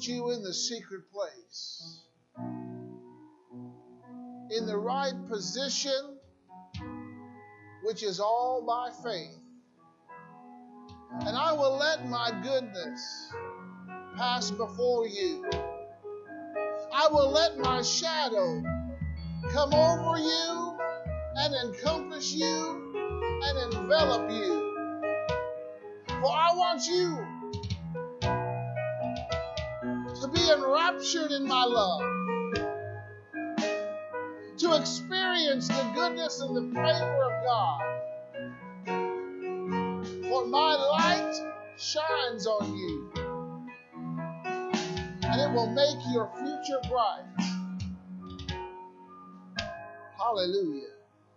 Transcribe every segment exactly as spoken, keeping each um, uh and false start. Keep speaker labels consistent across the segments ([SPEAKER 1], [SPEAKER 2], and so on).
[SPEAKER 1] you in the secret place, in the right position, which is all by faith. And I will let my goodness pass before you. I will let my shadow come over you and encompass you and envelop you. For I want you to be enraptured in my love, to experience the goodness and the favor of God. For my light shines on you, and it will make your future bright. Hallelujah.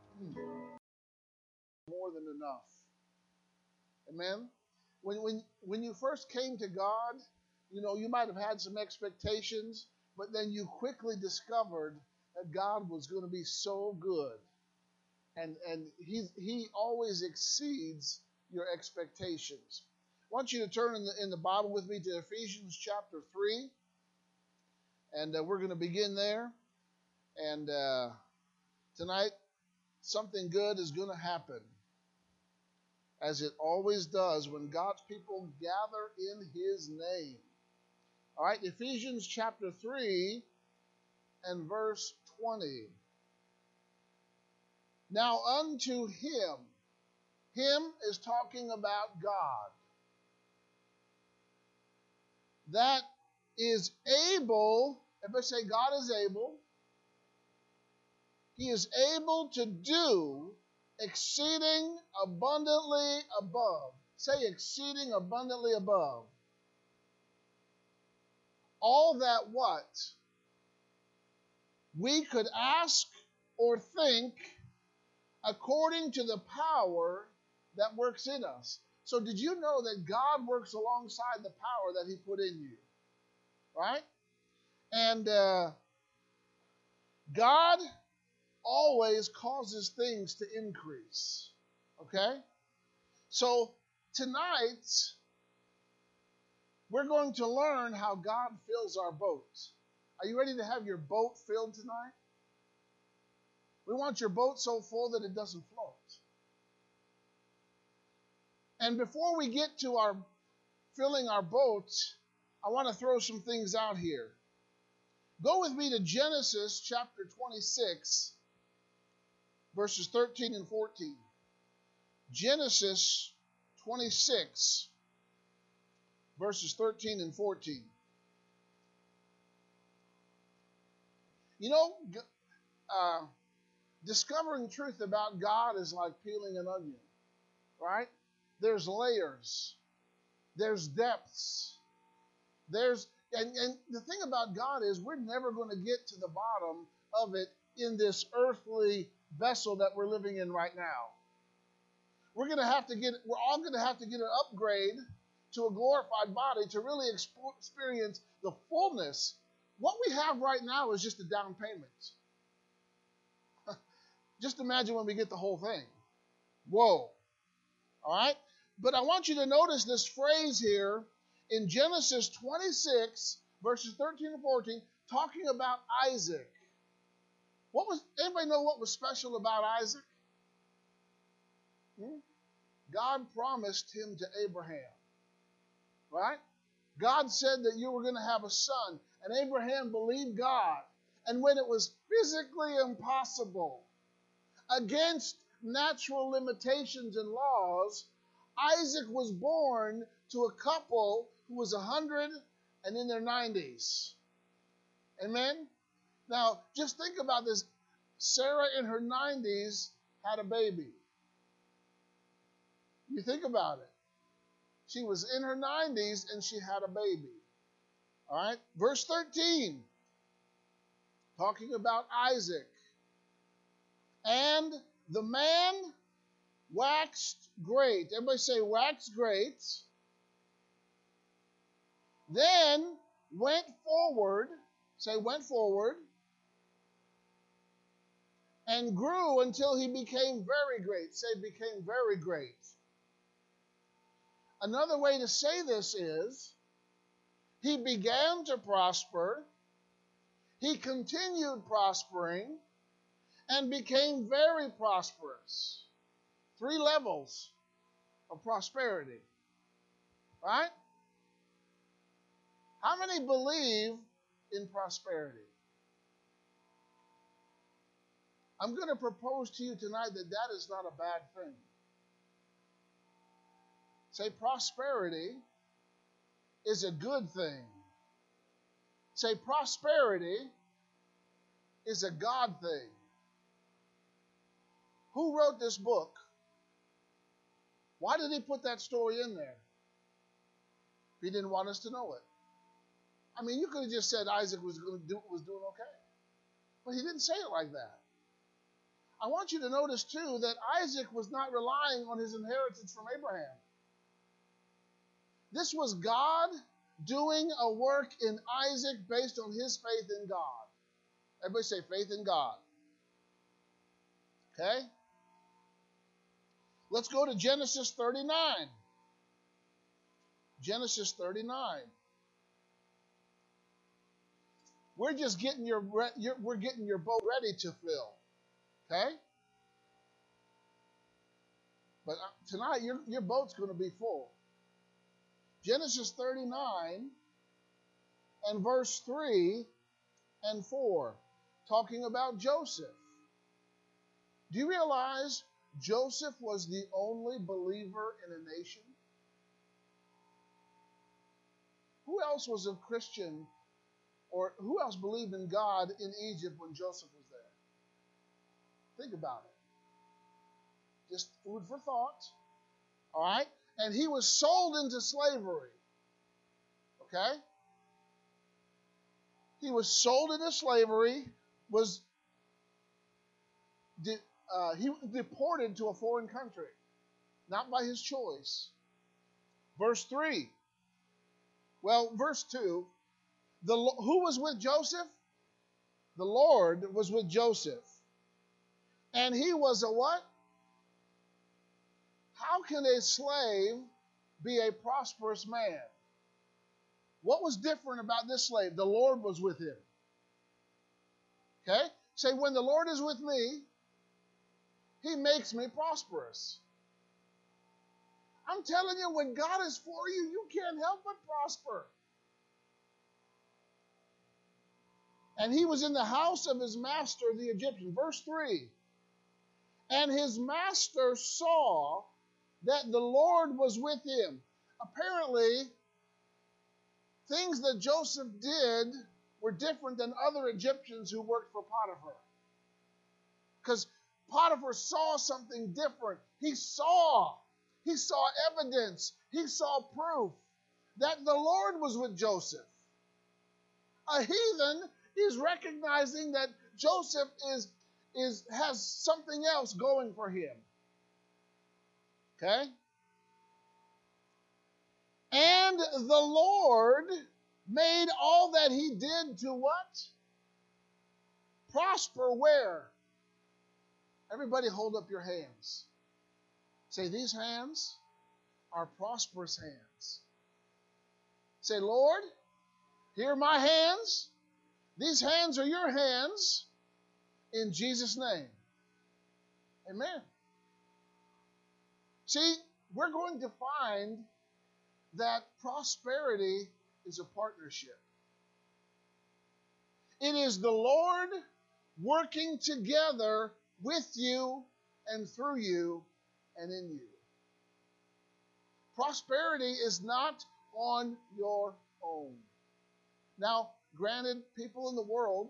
[SPEAKER 1] More than enough. Amen. When, when, when you first came to God, you know, you might have had some expectations, but then you quickly discovered that God was going to be so good. And, and he, he always exceeds your expectations. I want you to turn in the, in the Bible with me to Ephesians chapter three. And uh, we're going to begin there. And uh, tonight, something good is going to happen, as it always does when God's people gather in His name. All right, Ephesians chapter three and verse twenty. Now unto Him, Him is talking about God, that is able, everybody say God is able. He is able to do exceeding abundantly above. Say exceeding abundantly above. All that what? We could ask or think according to the power that works in us. So did you know that God works alongside the power that He put in you? Right? And uh, God always causes things to increase. Okay? So tonight, we're going to learn how God fills our boat. Are you ready to have your boat filled tonight? We want your boat so full that it doesn't float. And before we get to our filling our boat, I want to throw some things out here. Go with me to Genesis chapter twenty-six, verses thirteen and fourteen. Genesis twenty-six, verses thirteen and fourteen. You know, uh, discovering truth about God is like peeling an onion, right? There's layers. There's depths. There's and, and the thing about God is we're never going to get to the bottom of it in this earthly vessel that we're living in right now. We're going to have to get, we're all going to have to get an upgrade to a glorified body to really expo- experience the fullness. What we have right now is just a down payment. Just imagine when we get the whole thing. Whoa. All right? But I want you to notice this phrase here in Genesis twenty-six, verses thirteen and fourteen, talking about Isaac. What was, anybody know what was special about Isaac? Hmm? God promised him to Abraham. Right? God said that you were going to have a son, and Abraham believed God. And when it was physically impossible, against natural limitations and laws, Isaac was born to a couple who was one hundred and in their nineties. Amen? Now, just think about this. Sarah in her nineties had a baby. You think about it. She was in her nineties and she had a baby. All right? Verse thirteen, talking about Isaac. And the man waxed great. Everybody say waxed great. Then went forward. Say went forward. And grew until he became very great. Say became very great. Another way to say this is He began to prosper. He continued prospering and became very prosperous. Three levels of prosperity. Right? How many believe in prosperity? I'm going to propose to you tonight that that is not a bad thing. Say, prosperity is a good thing. Say, prosperity is a God thing. Who wrote this book? Why did he put that story in there? He didn't want us to know it. I mean, you could have just said Isaac was going to do was doing okay. But he didn't say it like that. I want you to notice, too, that Isaac was not relying on his inheritance from Abraham. This was God doing a work in Isaac based on his faith in God. Everybody say faith in God. Okay? Let's go to Genesis thirty-nine. Genesis thirty-nine. We're just getting your, your we're getting your boat ready to fill. Okay? But tonight your your boat's going to be full. Genesis thirty-nine and verse three and four, talking about Joseph. Do you realize Joseph was the only believer in a nation? Who else was a Christian, or who else believed in God in Egypt when Joseph was there? Think about it. Just food for thought. All right? And he was sold into slavery. Okay? He was sold into slavery, was de- uh, he was deported to a foreign country, not by his choice. Verse three. Well, verse two. The, who was with Joseph? The Lord was with Joseph. And he was a what? How can a slave be a prosperous man? What was different about this slave? The Lord was with him. Okay? Say, when the Lord is with me, he makes me prosperous. I'm telling you, when God is for you, you can't help but prosper. And he was in the house of his master, the Egyptian. Verse three. And his master saw that the Lord was with him. Apparently, things that Joseph did were different than other Egyptians who worked for Potiphar. Because Potiphar saw something different. He saw, he saw evidence, he saw proof that the Lord was with Joseph. A heathen is recognizing that Joseph is, is, has something else going for him. Okay? And the Lord made all that he did to what? Prosper where? Everybody hold up your hands. Say, these hands are prosperous hands. Say, Lord, here are my hands. These hands are your hands. In Jesus' name. Amen. See, we're going to find that prosperity is a partnership. It is the Lord working together with you and through you and in you. Prosperity is not on your own. Now, granted, people in the world,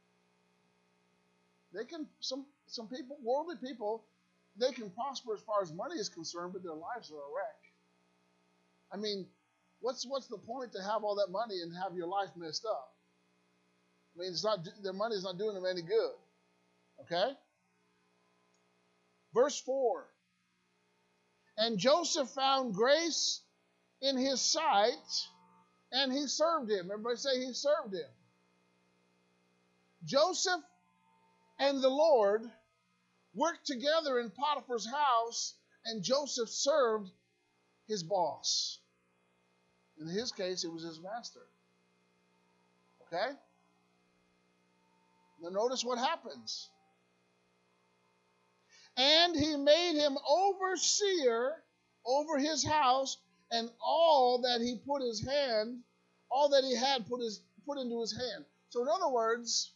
[SPEAKER 1] they can, some, some people, worldly people, they can prosper as far as money is concerned, but their lives are a wreck. I mean, what's what's the point to have all that money and have your life messed up? I mean, it's not, their money is not doing them any good. Okay? Verse four. And Joseph found grace in his sight, and he served him. Everybody say he served him. Joseph and the Lord worked together in Potiphar's house, and Joseph served his boss. In his case, it was his master. Okay? Now notice what happens. And he made him overseer over his house, and all that he put his hand, all that he had put his put into his hand. So in other words,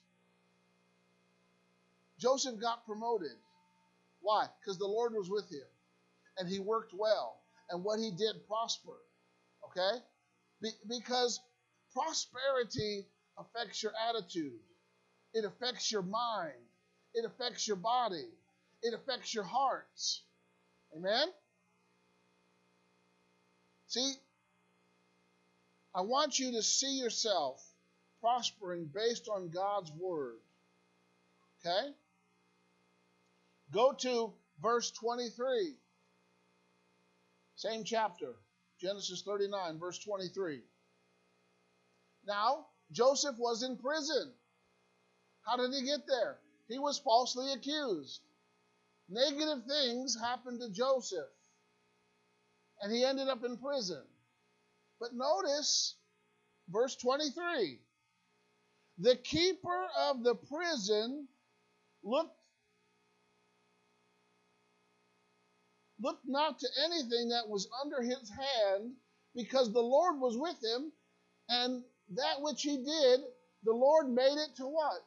[SPEAKER 1] Joseph got promoted. Why? Because the Lord was with him, and he worked well, and what he did prospered. Okay? Be- because prosperity affects your attitude. It affects your mind. It affects your body. It affects your hearts. Amen? See, I want you to see yourself prospering based on God's word. Okay? Go to verse twenty-three. Same chapter. Genesis thirty-nine, verse twenty-three. Now, Joseph was in prison. How did he get there? He was falsely accused. Negative things happened to Joseph, and he ended up in prison. But notice verse twenty-three. The keeper of the prison looked, looked not to anything that was under his hand, because the Lord was with him, and that which he did, the Lord made it to what?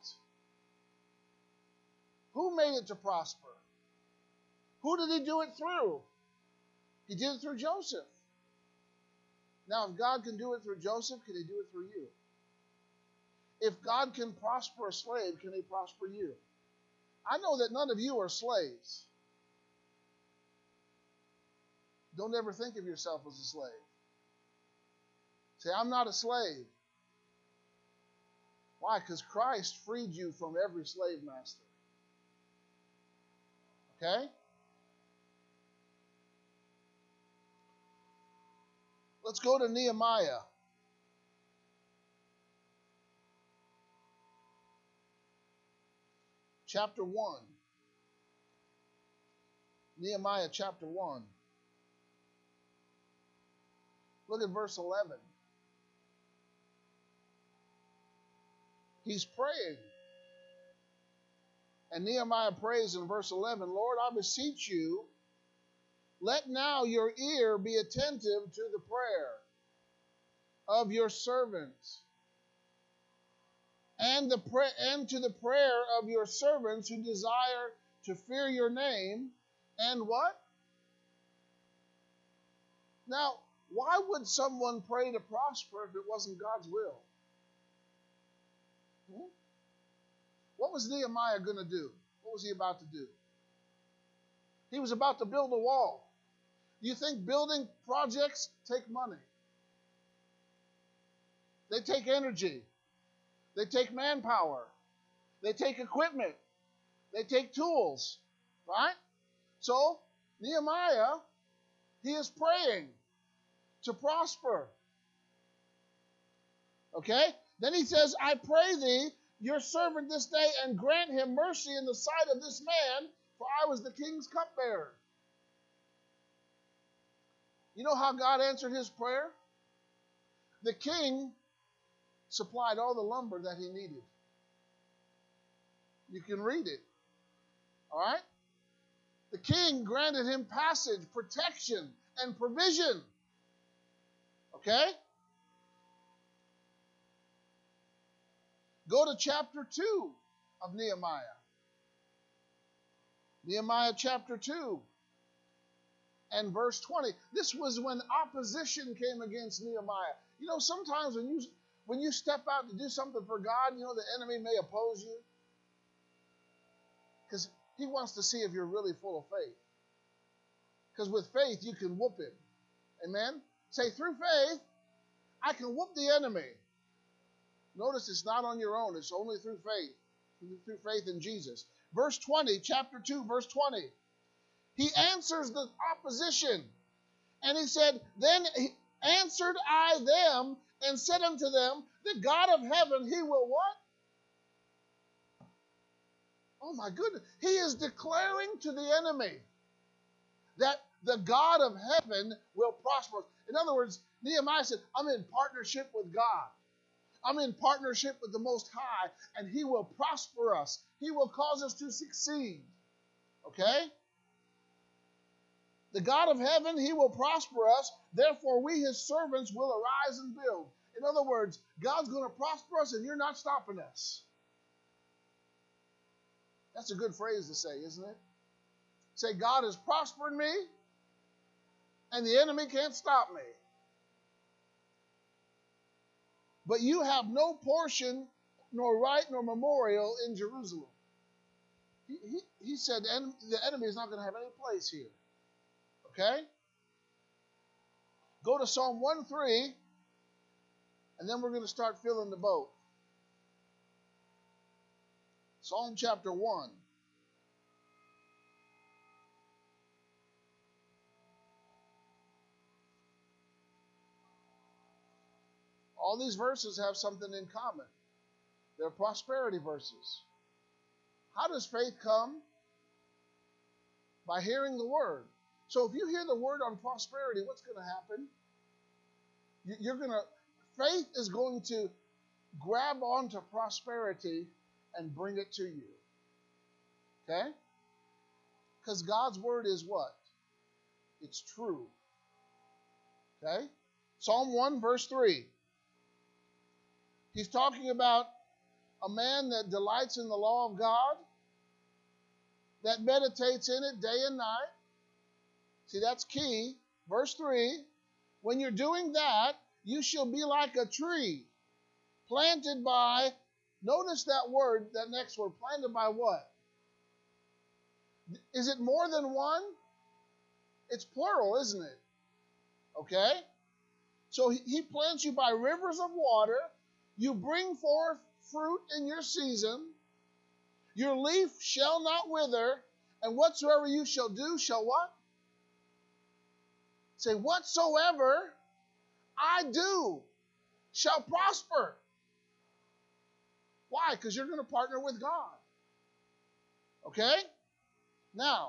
[SPEAKER 1] Who made it to prosper? Who did he do it through? He did it through Joseph. Now, if God can do it through Joseph, can he do it through you? If God can prosper a slave, can he prosper you? I know that none of you are slaves. Don't ever think of yourself as a slave. Say, I'm not a slave. Why? Because Christ freed you from every slave master. Okay? Let's go to Nehemiah. Chapter one. Nehemiah chapter one. Look at verse eleven. He's praying. And Nehemiah prays in verse eleven, Lord, I beseech you, let now your ear be attentive to the prayer of your servants, and the pra- and to the prayer of your servants who desire to fear your name, and what? Now, why would someone pray to prosper if it wasn't God's will? Hmm? What was Nehemiah going to do? What was he about to do? He was about to build a wall. You think building projects take money? They take energy. They take manpower. They take equipment. They take tools. Right? So, Nehemiah, he is praying to prosper. Okay? Then he says, I pray thee, your servant this day, and grant him mercy in the sight of this man, for I was the king's cupbearer. You know how God answered his prayer? The king supplied all the lumber that he needed. You can read it. All right? The king granted him passage, protection, and provision. Okay? Go to chapter two of Nehemiah. Nehemiah chapter two and verse twenty. This was when opposition came against Nehemiah. You know, sometimes when you when you step out to do something for God, you know, the enemy may oppose you. Because he wants to see if you're really full of faith. Because with faith, you can whoop him. Amen? Say, through faith, I can whoop the enemy. Notice it's not on your own. It's only through faith. Through faith in Jesus. Verse twenty, chapter two, verse twenty. He answers the opposition. And he said, Then answered I them and said unto them, the God of heaven, he will what? Oh my goodness. He is declaring to the enemy that the God of heaven will prosper. In other words, Nehemiah said, I'm in partnership with God. I'm in partnership with the Most High, and He will prosper us. He will cause us to succeed. Okay? The God of heaven, He will prosper us. Therefore, we, His servants, will arise and build. In other words, God's going to prosper us, and you're not stopping us. That's a good phrase to say, isn't it? Say, God is prospering me, and the enemy can't stop me. But you have no portion, nor right, nor memorial in Jerusalem. He, he, he said the enemy is not going to have any place here. Okay? Go to Psalm one three, and then we're going to start filling the boat. Psalm chapter one. All these verses have something in common. They're prosperity verses. How does faith come? By hearing the word. So if you hear the word on prosperity, what's going to happen? You're going to, faith is going to grab onto prosperity and bring it to you. Okay? Because God's word is what? It's true. Okay? Psalm one verse three. He's talking about a man that delights in the law of God, that meditates in it day and night. See, that's key. Verse three, when you're doing that, you shall be like a tree planted by, notice that word, that next word, planted by what? Is it more than one? It's plural, isn't it? Okay? So he plants you by rivers of water. You bring forth fruit in your season. Your leaf shall not wither, and whatsoever you shall do shall what? Say, whatsoever I do shall prosper. Why? Because you're going to partner with God. Okay? Now,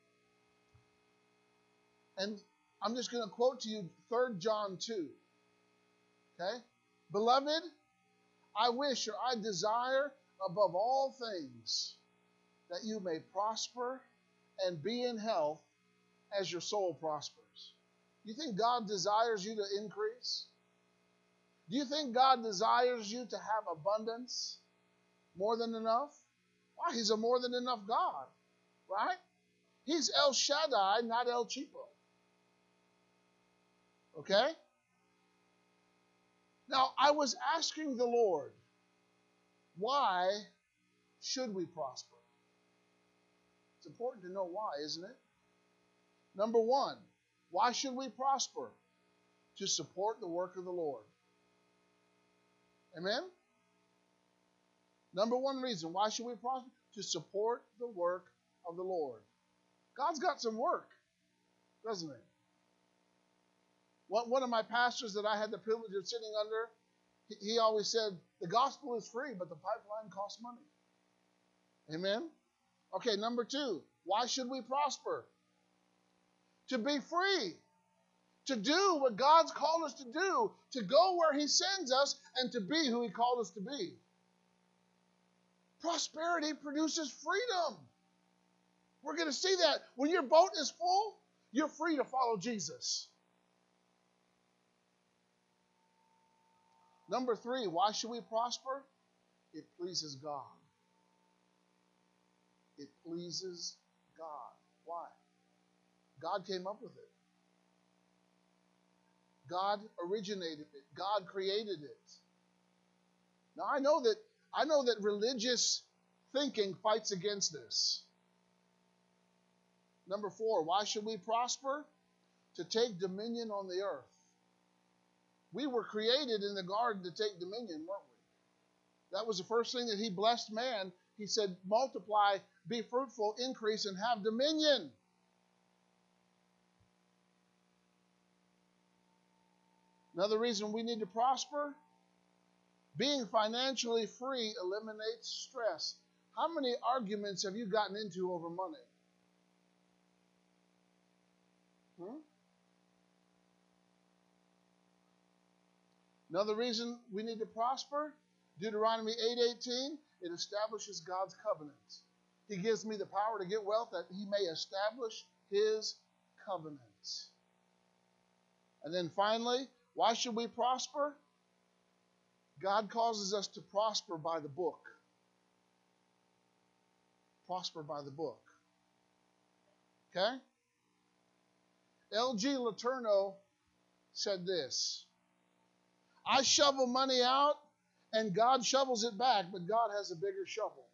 [SPEAKER 1] and I'm just going to quote to you Third John two. Okay? Beloved, I wish or I desire above all things that you may prosper and be in health as your soul prospers. You think God desires you to increase? Do you think God desires you to have abundance? More than enough? Why? He's a more than enough God, right? He's El Shaddai, not El Cheapo. Okay? Now, I was asking the Lord, why should we prosper? It's important to know why, isn't it? Number one, why should we prosper? To support the work of the Lord. Amen? Number one reason, why should we prosper? To support the work of the Lord. God's got some work, doesn't he? One of my pastors that I had the privilege of sitting under, he always said, the gospel is free, but the pipeline costs money. Amen? Okay, number two, why should we prosper? To be free. To do what God's called us to do. To go where he sends us and to be who he called us to be. Prosperity produces freedom. We're going to see that. When your boat is full, you're free to follow Jesus. Number three, why should we prosper? It pleases God. It pleases God. Why? God came up with it. God originated it. God created it. Now I know that I know that religious thinking fights against this. Number four, why should we prosper? To take dominion on the earth. We were created in the garden to take dominion, weren't we? That was the first thing that he blessed man. He said, multiply, be fruitful, increase, and have dominion. Another reason we need to prosper, being financially free eliminates stress. How many arguments have you gotten into over money? Hmm? Another reason we need to prosper, Deuteronomy eight eighteen, it establishes God's covenant. He gives me the power to get wealth that he may establish his covenant. And then finally, why should we prosper? God causes us to prosper by the book. Prosper by the book. Okay? L G Letourneau said this: I shovel money out and God shovels it back, but God has a bigger shovel.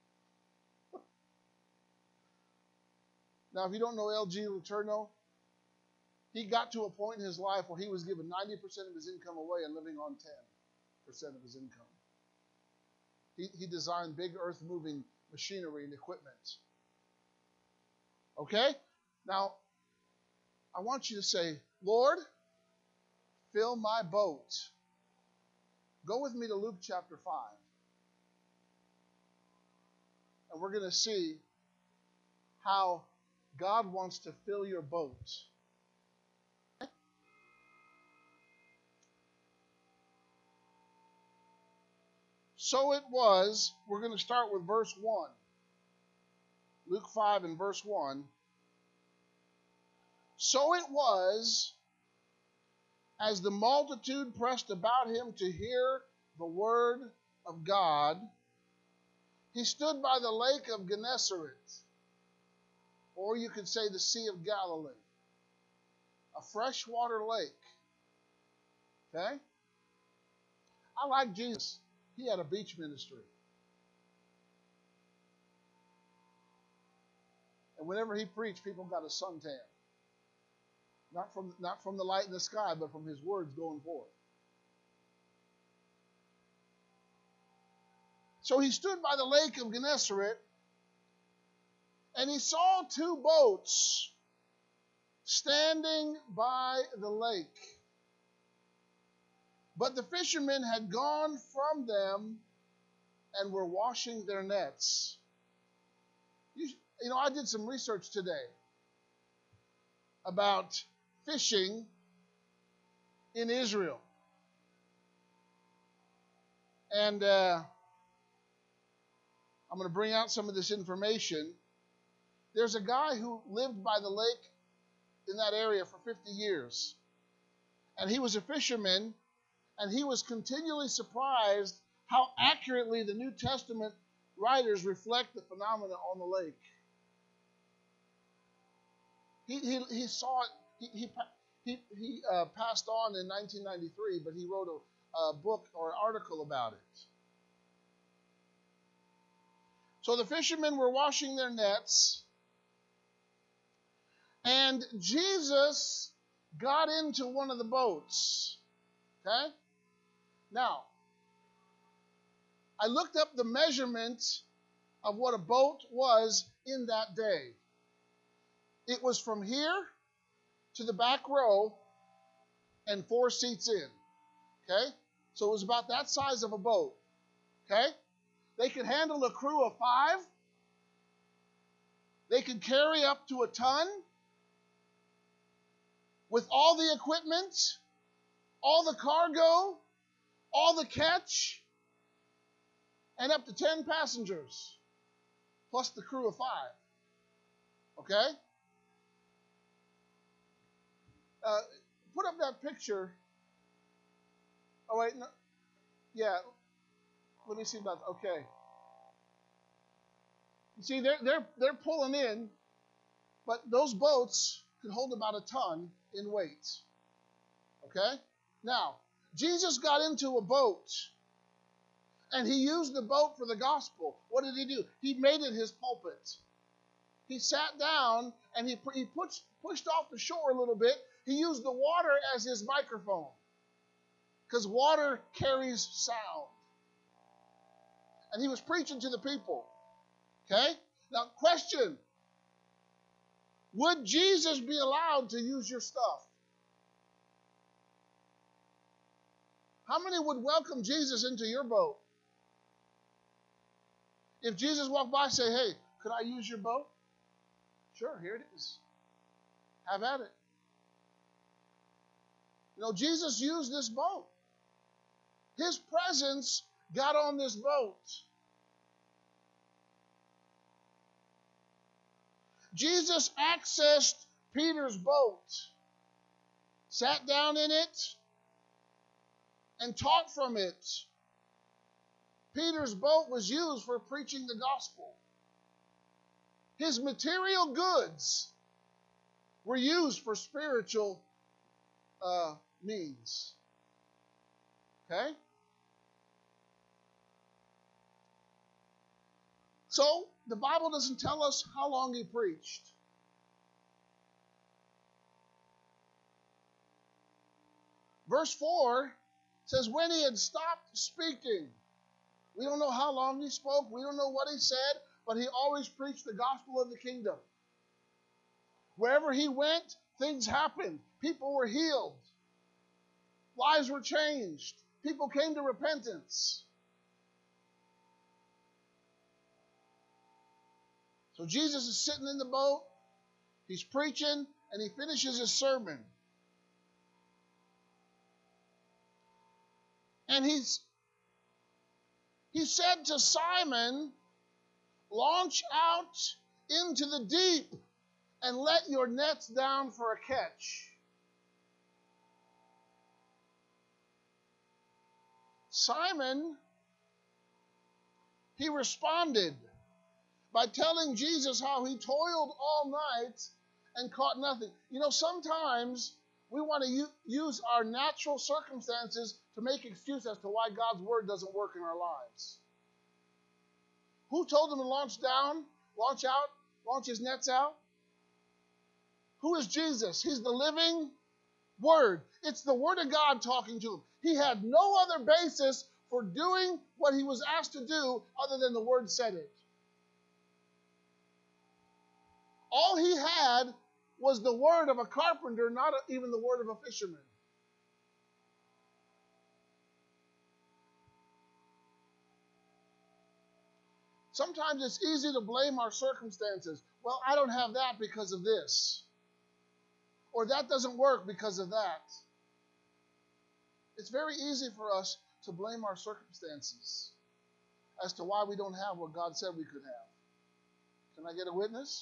[SPEAKER 1] Now, if you don't know L G Letourneau, he got to a point in his life where he was giving ninety percent of his income away and living on ten percent of his income. He, he designed big earth-moving machinery and equipment. Okay? Now, I want you to say, Lord, fill my boat. Go with me to Luke chapter five. And we're going to see how God wants to fill your boat. So it was, we're going to start with verse one. Luke five and verse one. So it was, as the multitude pressed about him to hear the word of God, he stood by the lake of Gennesaret, or you could say the Sea of Galilee, a freshwater lake. Okay? I like Jesus. He had a beach ministry. And whenever he preached, people got a suntan. Not from, not from the light in the sky, but from his words going forth. So he stood by the lake of Gennesaret, and he saw two boats standing by the lake. But the fishermen had gone from them and were washing their nets. You, you know, I did some research today about fishing in Israel. And uh, I'm going to bring out some of this information. There's a guy who lived by the lake in that area for fifty years. And he was a fisherman, and he was continually surprised how accurately the New Testament writers reflect the phenomena on the lake. He, he, he saw it. He, he, he, he uh, passed on in nineteen ninety-three, but he wrote a, a book or article about it. So the fishermen were washing their nets, and Jesus got into one of the boats. Okay? Now, I looked up the measurement of what a boat was in that day. It was from here to the back row and four seats in. Okay? So it was about that size of a boat. Okay? They could handle a crew of five. They could carry up to a ton with all the equipment, all the cargo, all the catch, and up to ten passengers, plus the crew of five. Okay? Uh, put up that picture. Oh, wait. No. Yeah. Let me see about that. Okay. You see, they're, they're, they're pulling in, but those boats could hold about a ton in weight. Okay? Now, Jesus got into a boat, and he used the boat for the gospel. What did he do? He made it his pulpit. He sat down, and he, he pushed, pushed off the shore a little bit. He used the water as his microphone, because water carries sound. And he was preaching to the people. Okay? Now, question. Would Jesus be allowed to use your stuff? How many would welcome Jesus into your boat? If Jesus walked by and say, hey, could I use your boat? Sure, here it is. Have at it. You know, Jesus used this boat. His presence got on this boat. Jesus accessed Peter's boat, sat down in it, and taught from it. Peter's boat was used for preaching the gospel. His material goods were used for spiritual uh, means. Okay? So, the Bible doesn't tell us how long he preached. Verse four says, when he had stopped speaking. We don't know how long he spoke. We don't know what he said, but he always preached the gospel of the kingdom. Wherever he went, things happened. People were healed. Lives were changed. People came to repentance. So Jesus is sitting in the boat. He's preaching, and he finishes his sermon. And he's he said to Simon, launch out into the deep and let your nets down for a catch. Simon, he responded by telling Jesus how he toiled all night and caught nothing. You know, sometimes we want to u- use our natural circumstances to make excuse as to why God's word doesn't work in our lives. Who told him to launch down, launch out, launch his nets out? Who is Jesus? He's the living word. It's the word of God talking to him. He had no other basis for doing what he was asked to do other than the word said it. All he had was the word of a carpenter, not even the word of a fisherman. Sometimes it's easy to blame our circumstances. Well, I don't have that because of this. Or that doesn't work because of that. It's very easy for us to blame our circumstances as to why we don't have what God said we could have. Can I get a witness?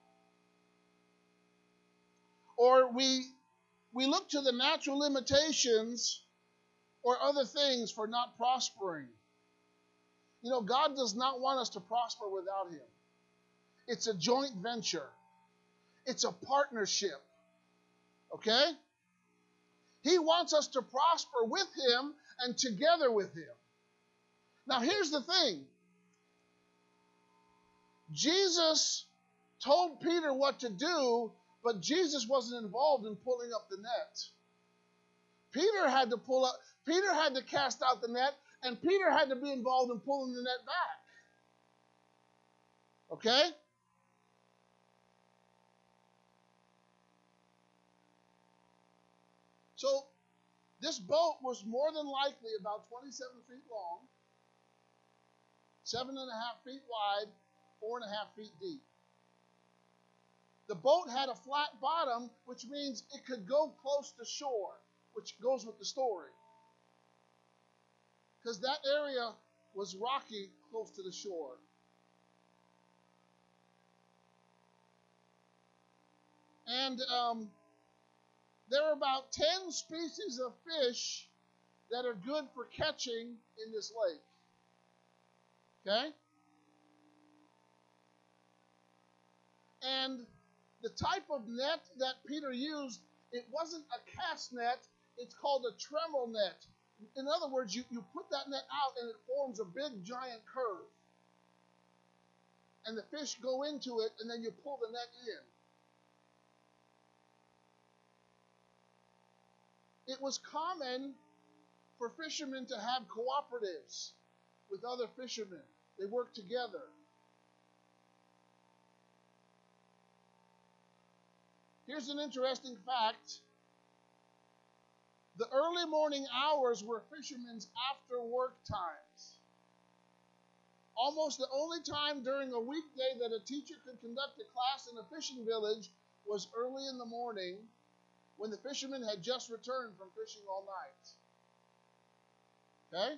[SPEAKER 1] Or we we look to the natural limitations or other things for not prospering. You know, God does not want us to prosper without him. It's a joint venture. It's a partnership. Okay? He wants us to prosper with him and together with him. Now, here's the thing. Jesus told Peter what to do, but Jesus wasn't involved in pulling up the net. Peter had to pull up, Peter had to cast out the net, and Peter had to be involved in pulling the net back. Okay? So, this boat was more than likely about twenty-seven feet long, seven and a half feet wide, four and a half feet deep. The boat had a flat bottom, which means it could go close to shore, which goes with the story. Because that area was rocky close to the shore. And um, there are about ten species of fish that are good for catching in this lake. Okay? And the type of net that Peter used, it wasn't a cast net, it's called a tremel net. In other words, you, you put that net out and it forms a big giant curve. And the fish go into it and then you pull the net in. It was common for fishermen to have cooperatives with other fishermen. They worked together. Here's an interesting fact. The early morning hours were fishermen's after work times. Almost the only time during a weekday that a teacher could conduct a class in a fishing village was early in the morning when the fishermen had just returned from fishing all night. Okay?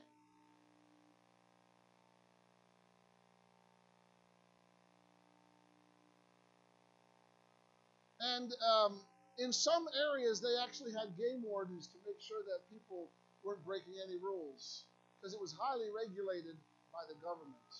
[SPEAKER 1] And um, in some areas, they actually had game wardens to make sure that people weren't breaking any rules because it was highly regulated by the government.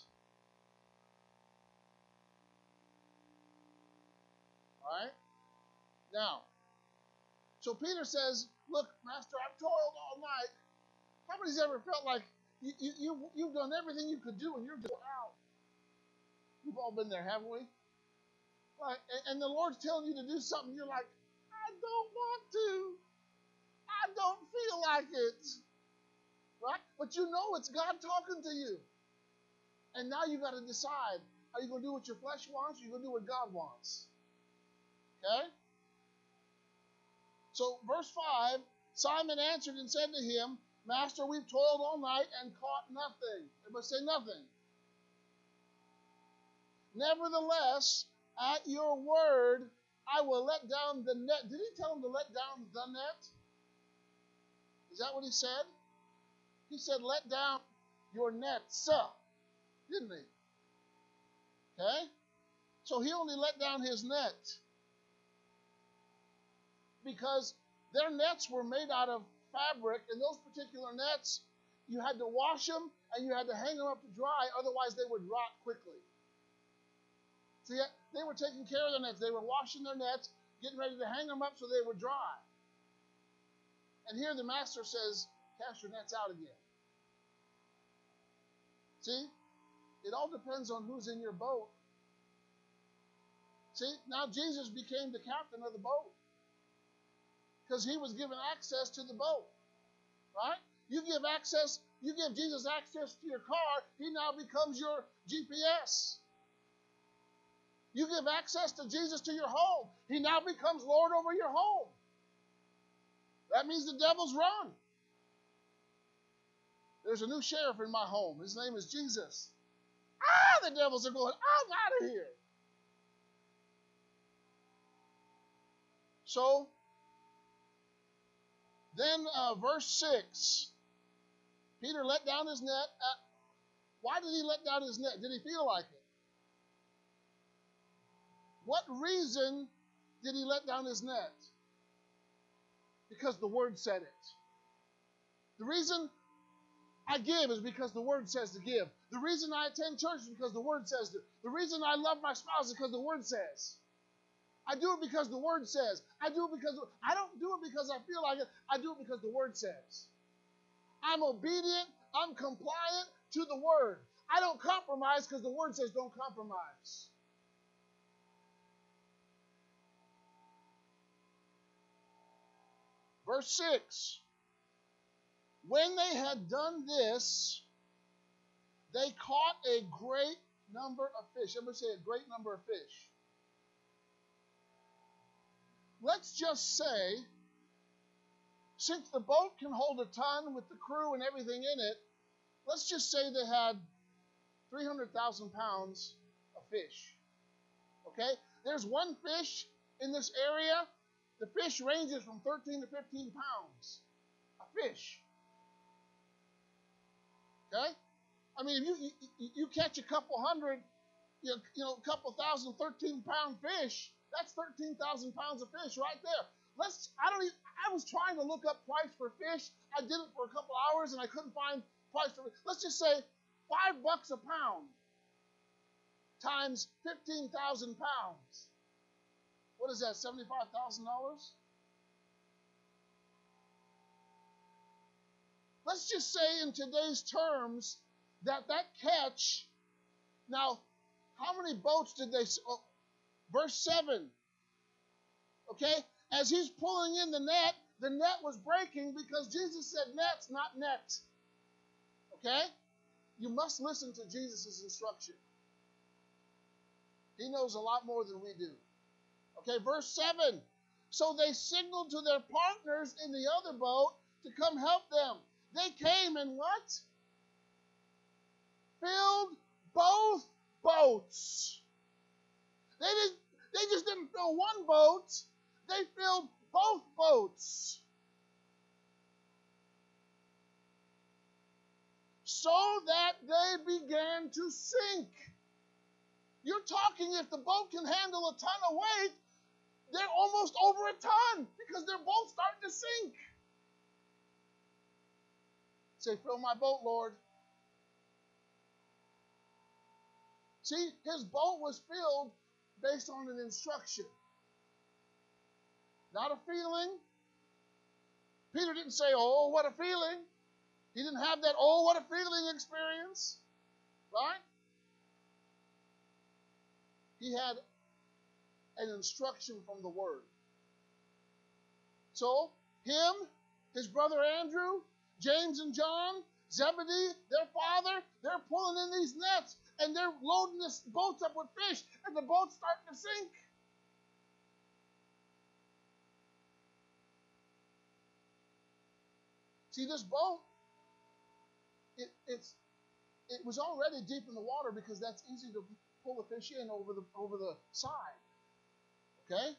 [SPEAKER 1] All right? Now, so Peter says, look, Master, I've toiled all night. How many's ever felt like you, you, you, you've done everything you could do and you're just out? We've all been there, haven't we? Like, and the Lord's telling you to do something. You're like, I don't want to. I don't feel like it. Right? But you know it's God talking to you. And now you got to decide, are you going to do what your flesh wants or are you going to do what God wants? Okay? So verse five, Simon answered and said to him, Master, we've toiled all night and caught nothing. Everybody say nothing. Nevertheless, at your word, I will let down the net. Did he tell him to let down the net? Is that what he said? He said, let down your nets, didn't he? Okay? So he only let down his net because their nets were made out of fabric, and those particular nets, you had to wash them and you had to hang them up to dry, otherwise they would rot quickly. See, they were taking care of their nets. They were washing their nets, getting ready to hang them up so they would dry. And here the master says, cast your nets out again. See, it all depends on who's in your boat. See, now Jesus became the captain of the boat because he was given access to the boat, right? You give access, you give Jesus access to your car, he now becomes your G P S. You give access to Jesus to your home, he now becomes Lord over your home. That means the devils run. There's a new sheriff in my home. His name is Jesus. Ah, the devils are going, I'm out of here. So, then uh, verse six, Peter let down his net. At, why did he let down his net? Did he feel like it? What reason did he let down his net? Because the word said it. The reason I give is because the word says to give. The reason I attend church is because the word says to. The reason I love my spouse is because the word says. I do it because the word says. I do it because I don't do it because I feel like it. I do it because the word says. I'm obedient. I'm compliant to the word. I don't compromise because the word says don't compromise. Verse six. When they had done this, they caught a great number of fish. Everybody say a great number of fish. Let's just say, since the boat can hold a ton with the crew and everything in it, let's just say they had three hundred thousand pounds of fish. Okay? There's one fish in this area. The fish ranges from thirteen to fifteen pounds. A fish. Okay? I mean, if you, you, you catch a couple hundred, you know, you know, a couple thousand thirteen-pound fish, that's thirteen thousand pounds of fish right there. Let's, I don't even, I was trying to look up price for fish. I did it for a couple hours and I couldn't find price for it. Let's just say five bucks a pound times fifteen thousand pounds. What is that, seventy-five thousand dollars? Let's just say in today's terms that that catch, now, how many boats did they, oh, verse seven, okay? As he's pulling in the net, the net was breaking because Jesus said nets, not net. Okay? You must listen to Jesus' instruction. He knows a lot more than we do. Okay, verse seven. So they signaled to their partners in the other boat to come help them. They came and what? Filled both boats. They didn't, they just didn't fill one boat. They filled both boats. so that they began to sink. You're talking if the boat can handle a ton of weight, they're almost over a ton because they're both starting to sink. Say, fill my boat, Lord. See, his boat was filled based on an instruction, not a feeling. Peter didn't say, oh, what a feeling. He didn't have that, oh, what a feeling experience, right? He had an instruction from the Word. So, him, his brother Andrew, James and John, Zebedee, their father, they're pulling in these nets, and they're loading this boats up with fish, and the boat's starting to sink. See, this boat, it, it's, it was already deep in the water because that's easy to pull the fish in over the, over the side. Okay?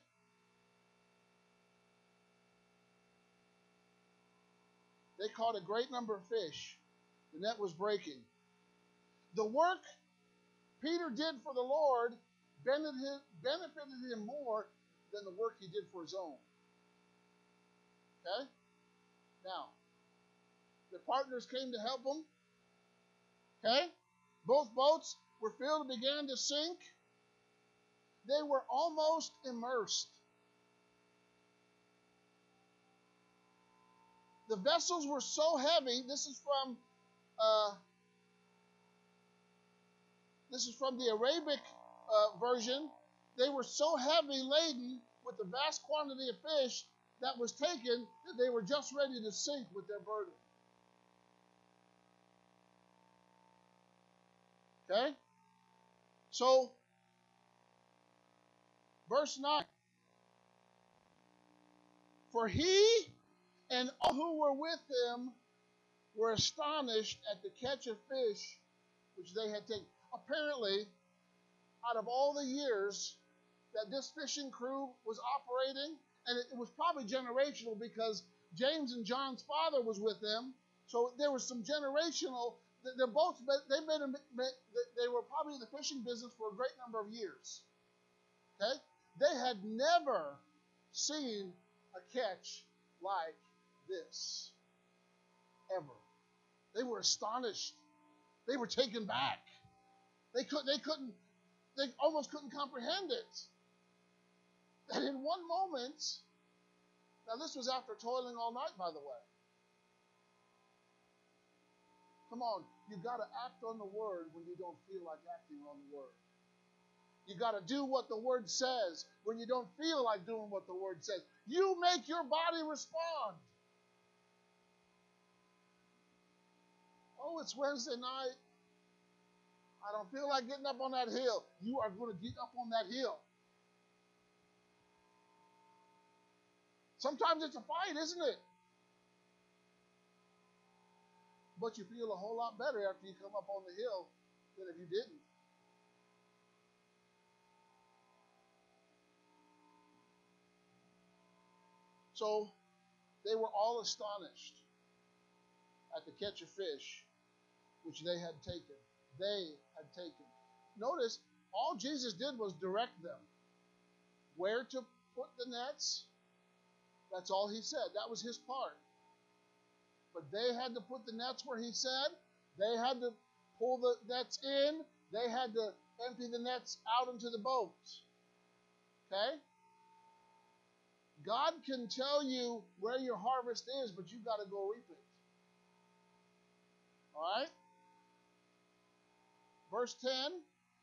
[SPEAKER 1] They caught a great number of fish. The net was breaking. The work Peter did for the Lord benefited, benefited him more than the work he did for his own. Okay? Now, the partners came to help him. Okay? Both boats were filled and began to sink. They were almost immersed. The vessels were so heavy. This is from uh, this is from the Arabic uh, version. They were so heavy laden with the vast quantity of fish that was taken that they were just ready to sink with their burden. Okay? So, verse nine. For he and all who were with him were astonished at the catch of fish which they had taken. Apparently, out of all the years that this fishing crew was operating, and it was probably generational because James and John's father was with them, so there was some generational. Their boats, they've been, they were probably in the fishing business for a great number of years. Okay, they had never seen a catch like this ever. They were astonished. They were taken back. They could, they couldn't, they almost couldn't comprehend it. That in one moment, now this was after toiling all night, by the way. Come on, you got to act on the word when you don't feel like acting on the word. You got to do what the word says when you don't feel like doing what the word says. You make your body respond. Oh, it's Wednesday night. I don't feel like getting up on that hill. You are going to get up on that hill. Sometimes it's a fight, isn't it? But you feel a whole lot better after you come up on the hill than if you didn't. So they were all astonished at the catch of fish which they had taken. They had taken. Notice, all Jesus did was direct them. Where to put the nets, that's all he said. That was his part. But they had to put the nets where he said. They had to pull the nets in. They had to empty the nets out into the boat. Okay? God can tell you where your harvest is, but you've got to go reap it. All right? Verse ten.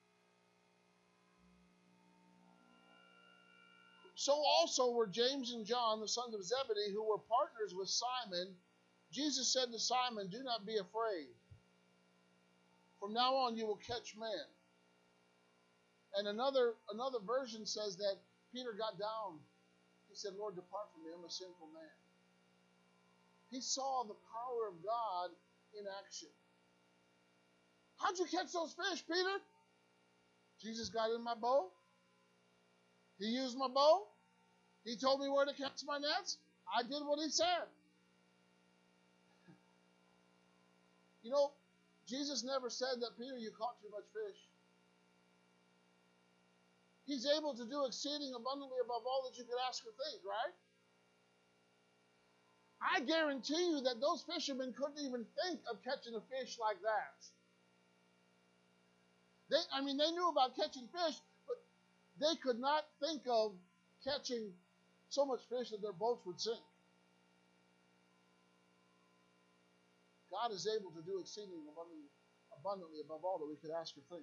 [SPEAKER 1] So also were James and John, the sons of Zebedee, who were partners with Simon. Jesus said to Simon, do not be afraid. From now on you will catch men. And another, another version says that Peter got down. He said, Lord, depart from me, I'm a sinful man. He saw the power of God in action. How'd you catch those fish, Peter? Jesus got in my boat. He used my boat. He told me where to catch my nets. I did what he said. You know, Jesus never said that, Peter, you caught too much fish. He's able to do exceeding abundantly above all that you could ask or think, right? I guarantee you that those fishermen couldn't even think of catching a fish like that. They, I mean, they knew about catching fish, but they could not think of catching so much fish that their boats would sink. God is able to do exceeding abundantly, abundantly above all that we could ask or think.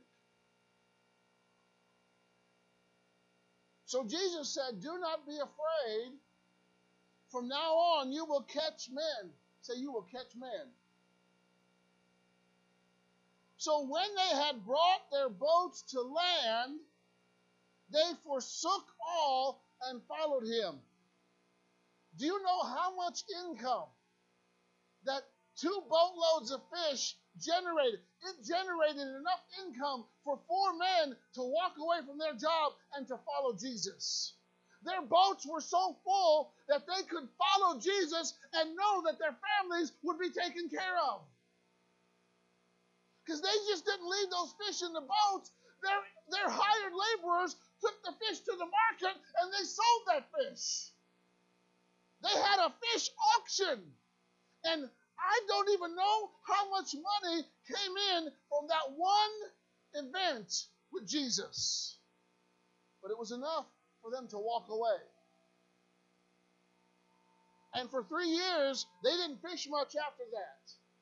[SPEAKER 1] So Jesus said, do not be afraid. From now on, you will catch men. Say, you will catch men. So when they had brought their boats to land, they forsook all and followed him. Do you know how much income that two boatloads of fish generated? It generated enough income for four men to walk away from their job and to follow Jesus. Their boats were so full that they could follow Jesus and know that their families would be taken care of. Because they just didn't leave those fish in the boats. Their, their hired laborers took the fish to the market and they sold that fish. They had a fish auction. And I don't even know how much money came in from that one event with Jesus. But it was enough for them to walk away. And for three years, they didn't fish much after that.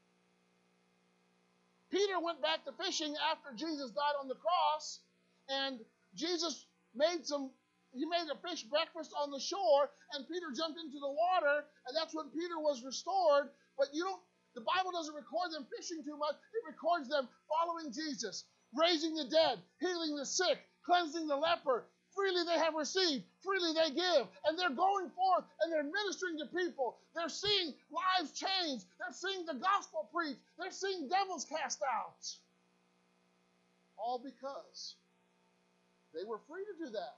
[SPEAKER 1] Peter went back to fishing after Jesus died on the cross, and Jesus made some, he made a fish breakfast on the shore, and Peter jumped into the water, and that's when Peter was restored. But you don't, the Bible doesn't record them fishing too much. It records them following Jesus, raising the dead, healing the sick, cleansing the leper. Freely they have received, freely they give. And they're going forth and they're ministering to people. They're seeing lives changed. They're seeing the gospel preached. They're seeing devils cast out. All because they were free to do that.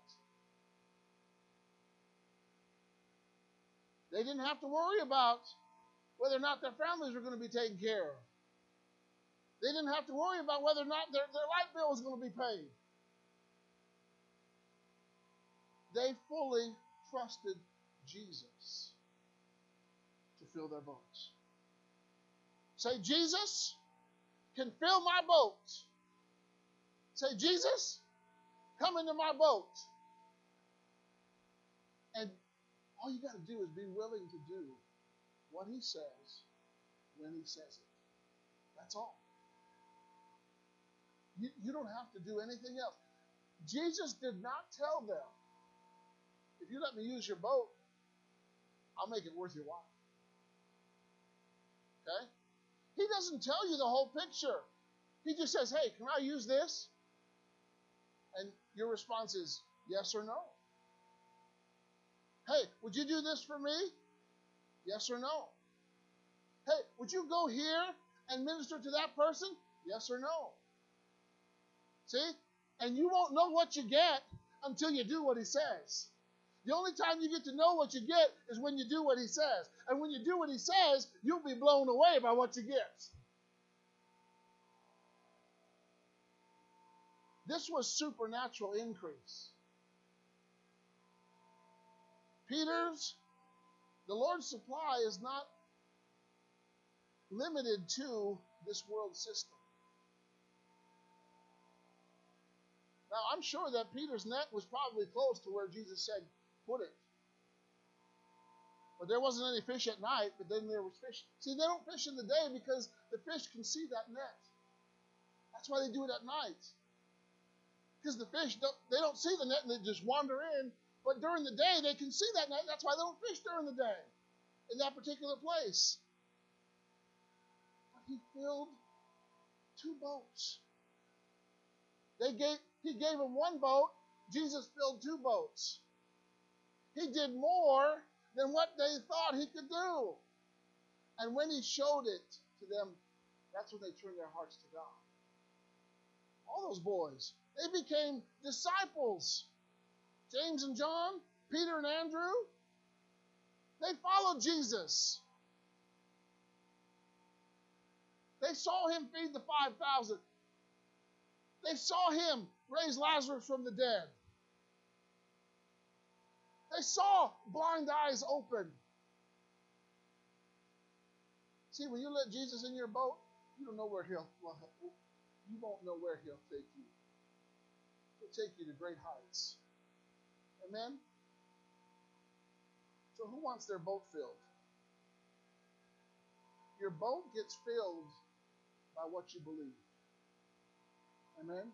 [SPEAKER 1] They didn't have to worry about whether or not their families were going to be taken care of. They didn't have to worry about whether or not their, their light bill was going to be paid. They fully trusted Jesus to fill their boats. Say, Jesus can fill my boat. Say, Jesus, come into my boat. And all you got to do is be willing to do what he says when he says it. That's all. You, you don't have to do anything else. Jesus did not tell them, if you let me use your boat, I'll make it worth your while. Okay? He doesn't tell you the whole picture. He just says, hey, can I use this? And your response is yes or no. Hey, would you do this for me? Yes or no. Hey, would you go here and minister to that person? Yes or no. See? And you won't know what you get until you do what he says. The only time you get to know what you get is when you do what he says. And when you do what he says, you'll be blown away by what you get. This was supernatural increase. Peter's, the Lord's supply is not limited to this world system. Now, I'm sure that Peter's net was probably close to where Jesus said, put it. But there wasn't any fish at night, but then there was fish. See, they don't fish in the day because the fish can see that net. That's why they do it at night. Because the fish, don't, they don't see the net and they just wander in. But during the day, they can see that net. That's why they don't fish during the day in that particular place. But he filled two boats. They gave, he gave them one boat. Jesus filled two boats. He did more than what they thought he could do. And when he showed it to them, that's when they turned their hearts to God. All those boys, they became disciples. James and John, Peter and Andrew, they followed Jesus. They saw him feed the five thousand. They saw him raise Lazarus from the dead. They saw blind eyes open. See, when you let Jesus in your boat, you don't know where he'll, well, you won't know where he'll take you. He'll take you to great heights. Amen? So who wants their boat filled? Your boat gets filled by what you believe. Amen?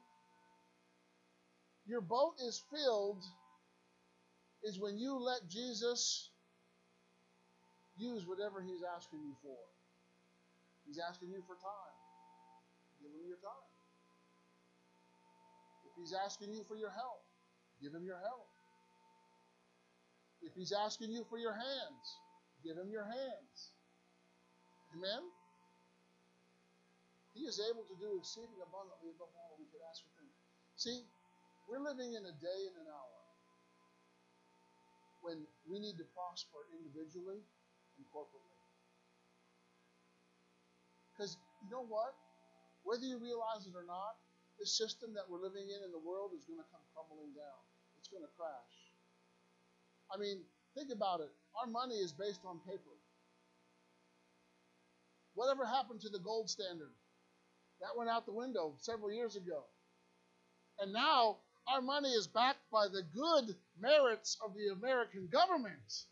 [SPEAKER 1] Your boat is filled is when you let Jesus use whatever he's asking you for. He's asking you for time. Give him your time. If he's asking you for your help, give him your help. If he's asking you for your hands, give him your hands. Amen? He is able to do exceeding abundantly above all we could ask or think. See, we're living in a day and an hour when we need to prosper individually and corporately. Because you know what? Whether you realize it or not, the system that we're living in in the world is going to come crumbling down. It's going to crash. I mean, think about it. Our money is based on paper. Whatever happened to the gold standard? That went out the window several years ago. And now our money is backed by the good merits of the American government.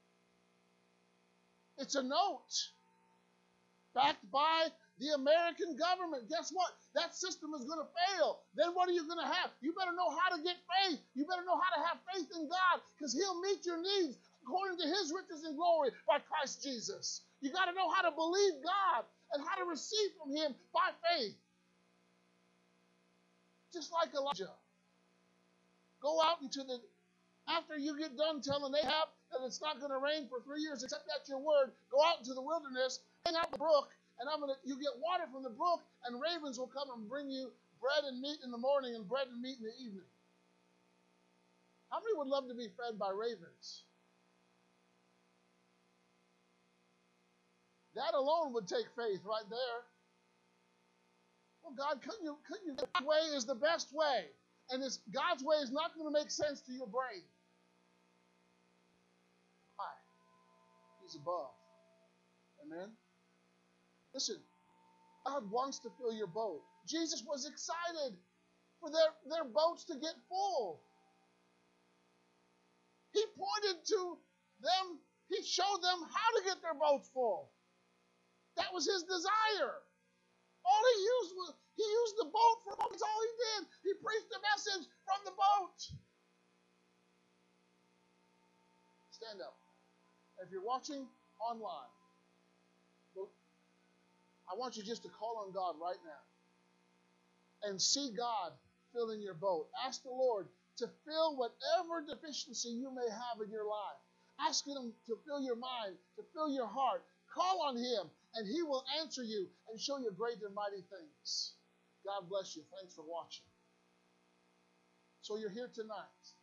[SPEAKER 1] It's a note backed by the American government. Guess what? That system is going to fail. Then what are you going to have? You better know how to get faith. You better know how to have faith in God, because he'll meet your needs according to his riches and glory by Christ Jesus. You got to know how to believe God and how to receive from him by faith. Just like Elijah. Go out into the, after you get done telling Ahab that it's not going to rain for three years except at your word, go out into the wilderness, hang out the brook, and I'm gonna, you get water from the brook, and ravens will come and bring you bread and meat in the morning and bread and meat in the evening. How many would love to be fed by ravens? That alone would take faith right there. Well, God, couldn't you, couldn't you, God's way is the best way. And this, God's way is not going to make sense to your brain. Why? He's above. Amen? Listen, God wants to fill your boat. Jesus was excited for their, their boats to get full. He pointed to them, he showed them how to get their boats full. That was his desire. All he used was, he used the boat for, that's all he did. He preached the message from the boat. Stand up. If you're watching online, I want you just to call on God right now and see God filling your boat. Ask the Lord to fill whatever deficiency you may have in your life. Ask him to fill your mind, to fill your heart. Call on him, and he will answer you and show you great and mighty things. God bless you. Thanks for watching. So you're here tonight.